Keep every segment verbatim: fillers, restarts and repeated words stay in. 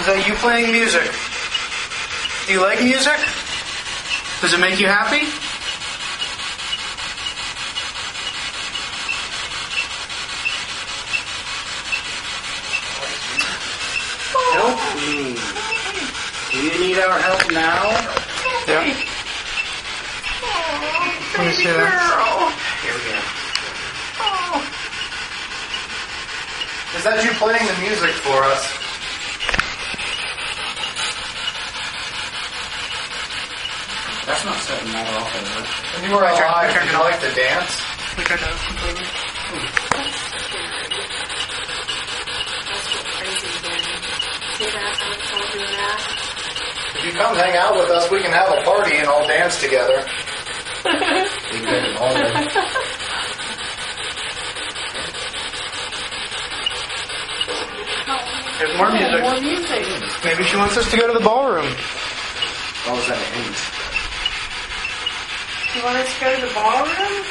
Is that you playing music? Do you like music? Does it make you happy? Help me. Do you need our help now? Yeah. Let me see that. Here we go. Is that you playing the music for us? That's not setting that off, is it? When you were I turned- I alive, turned did it you off. like to dance? We turned it off completely. If you come hang out with us, we can have a party and all dance together. We did it all day. There's more music. More music. Maybe she wants us to go to the ballroom. Oh, was that an eight? You want us to go to the ballroom?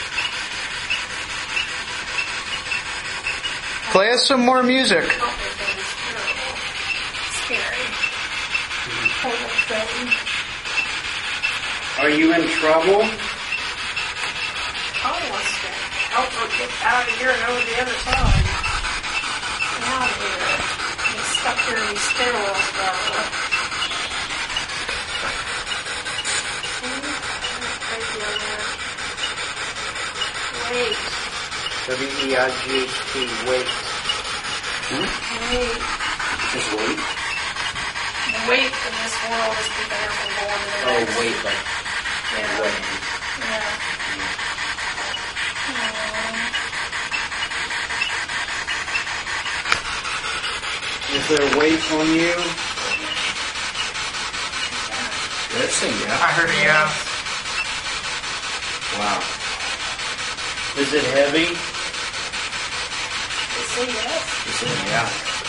Play us some more music. Oh, my baby's terrible. Scary. Poor little baby. Are you in trouble? Probably wants to help her get out of here and over the other side. Get out of here. He's stuck here in these stairwells forever. Crazy over there. Wait. W E I G H T, wait. Hmm? Wait. Just wait? Wait in this world is prepared from going to the Oh, next. wait, like, Yeah. wait. Yeah. Is there weight on you? Yes, and yeah. I heard a yeah. Wow. Is it heavy? They say yes. Is it, yeah.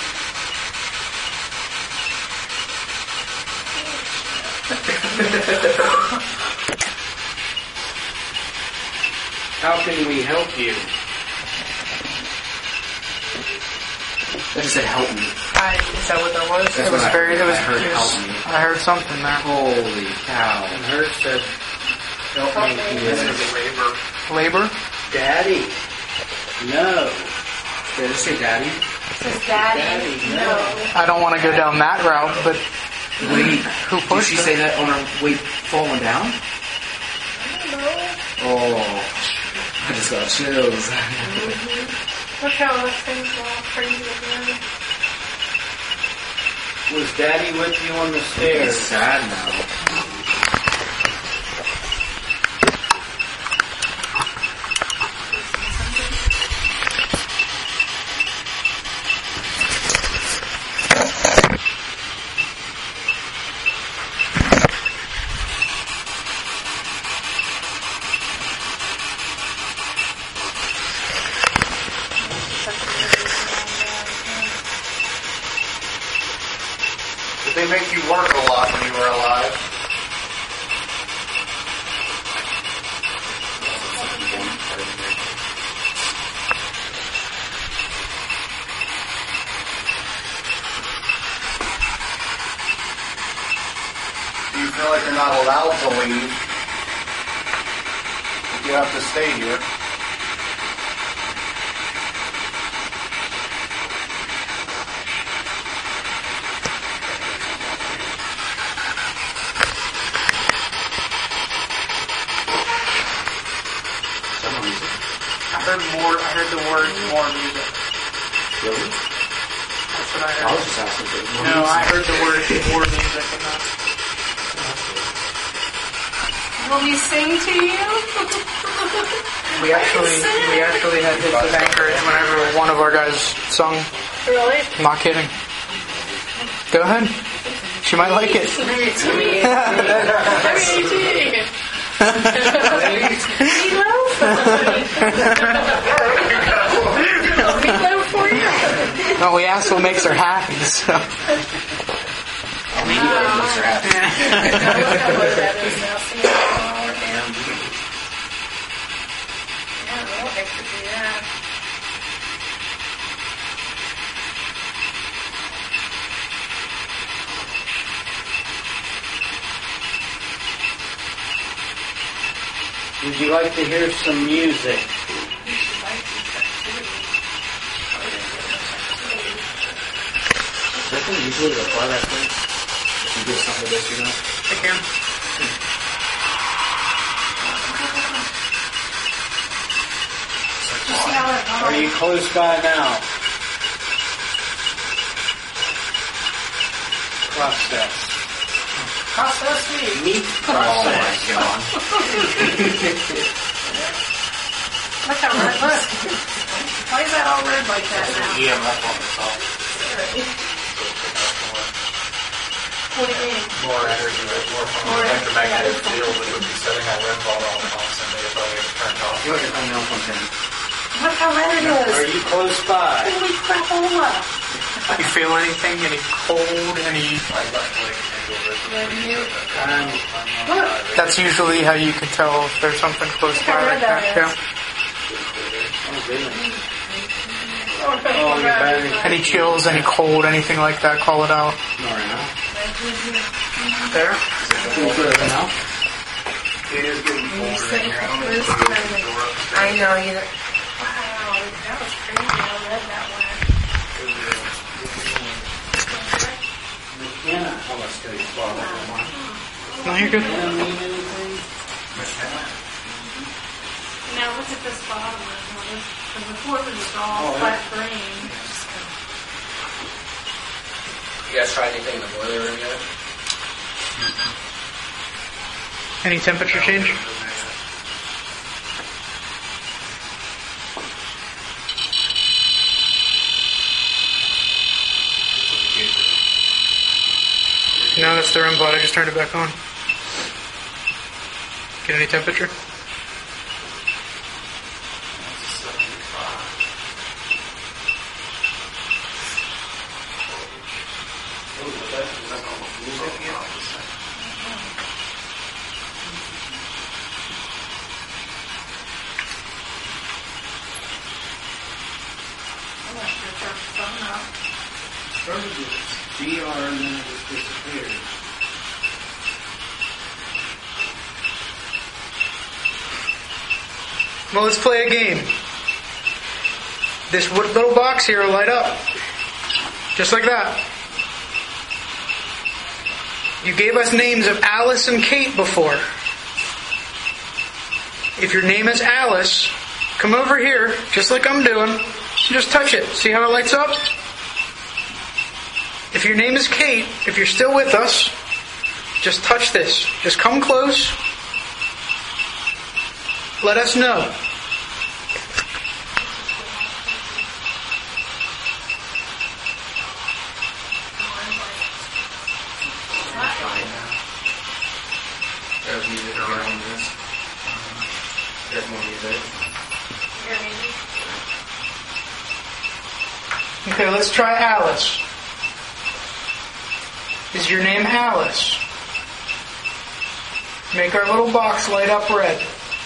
How can we help you? I just said help me. I, is that what that was? That's it was what I very. heard. It was. I heard it was- help me. I heard something there. Holy cow. And her said, help me. This is labor. Labor. Daddy. No. Did I say daddy? Says daddy. Daddy, No. no. I don't want to go down that route, but Wait. who Did pushed she her? say that on her weight falling down? Oh. I just got chills. Look how that thing's all crazy again. Was Daddy with you on the stairs? It's sad now. Did they make you work a lot when you were alive? Do you feel like you're not allowed to leave? You have to stay here. I heard more. I heard the word more music. Really? That's what I I heard. was just asking for more No, I music. heard the word more music. And that. Will we sing to you? We actually, we actually had hits of Anchorage whenever one of our guys sung. Really? I'm not kidding. Go ahead. She might like it. Meatloaf for you? Well, we asked what makes her happy, so. I mean, you guys must have I don't know what that is now. See, oh, damn. Yeah, I won't make her do that. Would you like to hear some music? I think usually apply that thing. You get something to this, you know? I can. Are you close by now? Process. Process meat. Meat process. Look how red. Look. Why is that all red like that now? E M F on the top. What do you mean? More energy, more from the electromagnetic field that would be setting that red ball off constantly if I get turned off. You want to find out something? Look how red it is. Are you close by? Holy crapola. You feel anything? Any cold? Any? I'm, Look. That's usually how you can tell if there's something close Look how by red like that that. is. Yeah. oh, you're battery. Any chills? Any cold? Anything like that? Call it out. Not right now. There. Feel good now? It is getting colder in here. I don't know if This it's kind the of- door upstairs. I know you. Wow, that was crazy how red that went. McKenna. I'll let's go you swallow that one. No, you're good. Does that mean anything? Now look at this bottom one. Because before it was all Oh, flat green. You guys tried anything in the boiler room yet? Any temperature change? No, that's the R E M pod. I just turned it back on. Get any temperature? D R and then it just disappeared. Well, let's play a game. This wood- little box here will light up. Just like that. You gave us names of Alice and Kate before. If your name is Alice, come over here, just like I'm doing, and just touch it. See how it lights up? If your name is Kate, if you're still with us, just touch this. Just come close. Let us know. There's music around this. There's more music. Okay, let's try Alice. Is your name Alice? Make our little box light up red.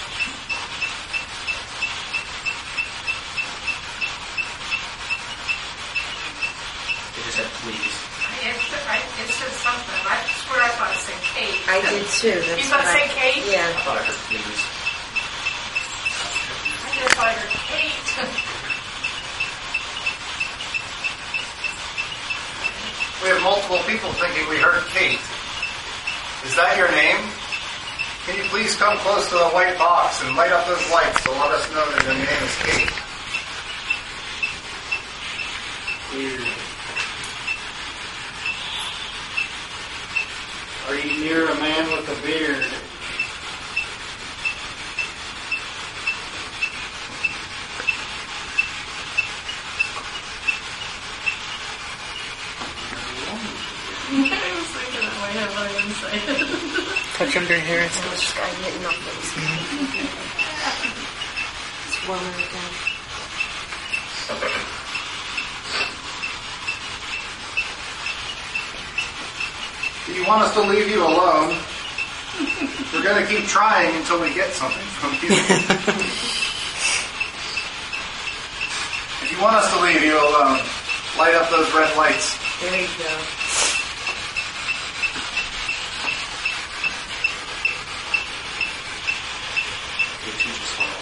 They just said please. It said, I, it said something. I swear I thought it said Kate. I did too. That's You thought what it I- said Kate? I Yeah. thought I heard please. I just thought I heard Kate. We have multiple people thinking we heard Kate. Is that your name? Can you please come close to the white box and light up those lights to let us know that your name is Kate? Weird. Are you near a man with a beard? I was thinking that way. I didn't say it. Touch under here. I wish I didn't know things. It's warmer again. Do you want us to leave you alone? We're going to keep trying until we get something from you. If you want us to leave you alone, light up those red lights. There you go.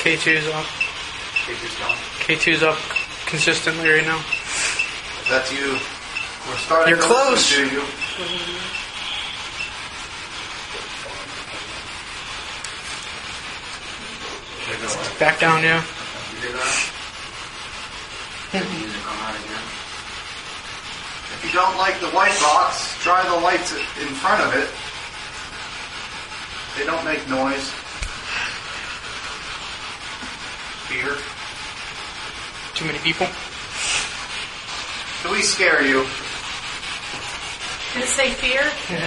K two's up. K two's gone. K two's up consistently right now. That's you. We're starting You're to close. listen to you. Back down, yeah. You hear that? Music on out again. If you don't like the white box, try the lights in front of it. They don't make noise. Fear. Too many people. Do we scare you? Did it say fear?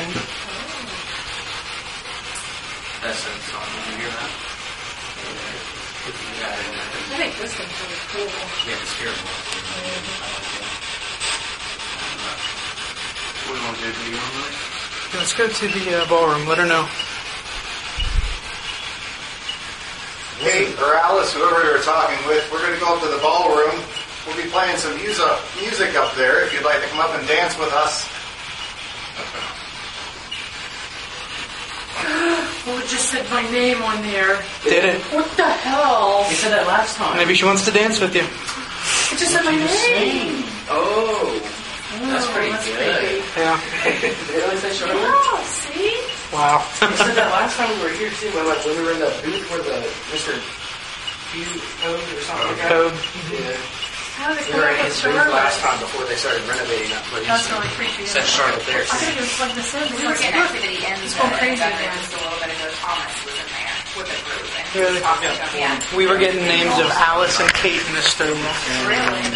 That's that song. Did you hear that? Yeah, I think this one's really cool. yeah, the spirit box. What do you want to do? Do you want to? Let's go to the uh, ballroom. Let her know. Kate or Alice, whoever you're talking with, we're going to go up to the ballroom. We'll be playing some music, music up there if you'd like to come up and dance with us. Oh, it just said my name on there. Did it? What the hell? You said that last time. Maybe she wants to dance with you. It just said my name. Oh, that's Oh, pretty that's good. creepy. Yeah. Really? Say Charlotte? Oh, see? Wow. You said that last time we were here too, when, like, when we were in the booth where the Mister Q code or something like that. Code. Yeah. How did it We come were up in with his booth Charlotte? last time before they started renovating that place. That's really creepy. Said Charlotte there. I think it was like the same. We were getting activity in It's the, going crazy that again. just a little bit ago. Thomas was in there with a group. And Really? talking to- yeah. We were getting names of Alice and Kate in this third one. Really?